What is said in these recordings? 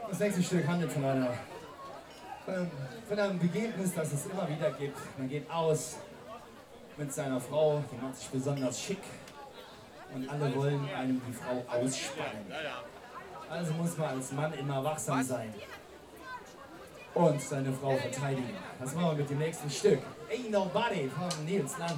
Das nächste Stück handelt von einem Begebnis, das es immer wieder gibt. Man geht aus mit seiner Frau, die macht sich besonders schick und alle wollen einem die Frau ausspannen. Also muss man als Mann immer wachsam sein und seine Frau verteidigen. Das machen wir mit dem nächsten Stück. Ain't Nobody von Nils Landry.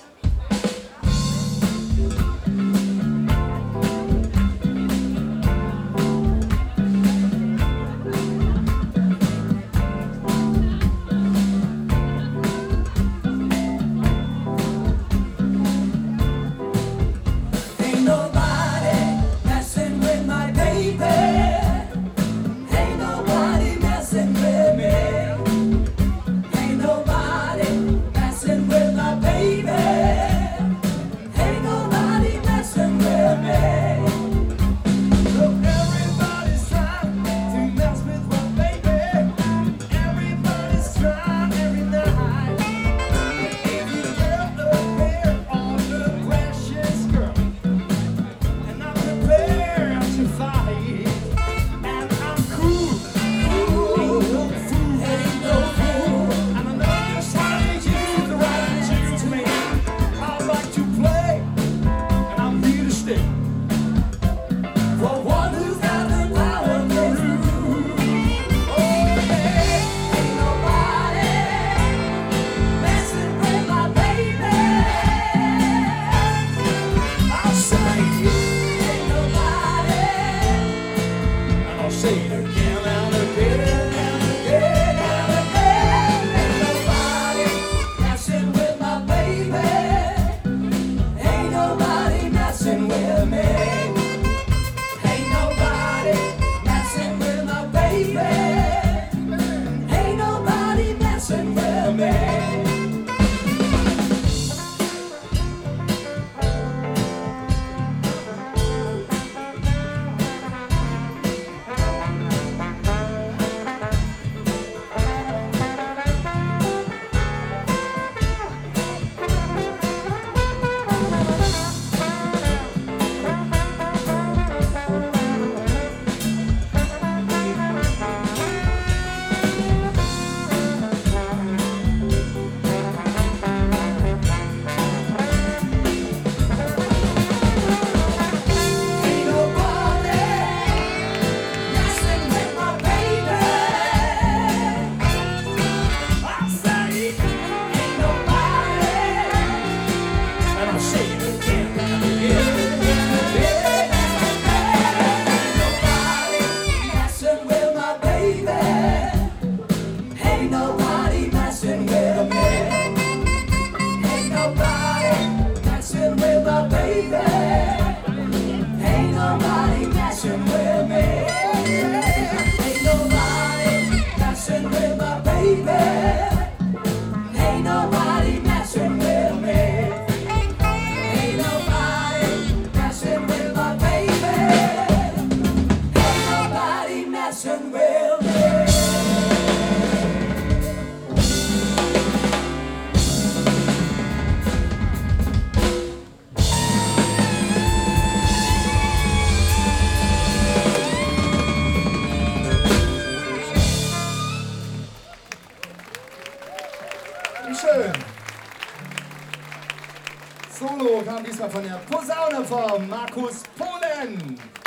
Schön. Solo kam diesmal von der Posaune von Markus Polen.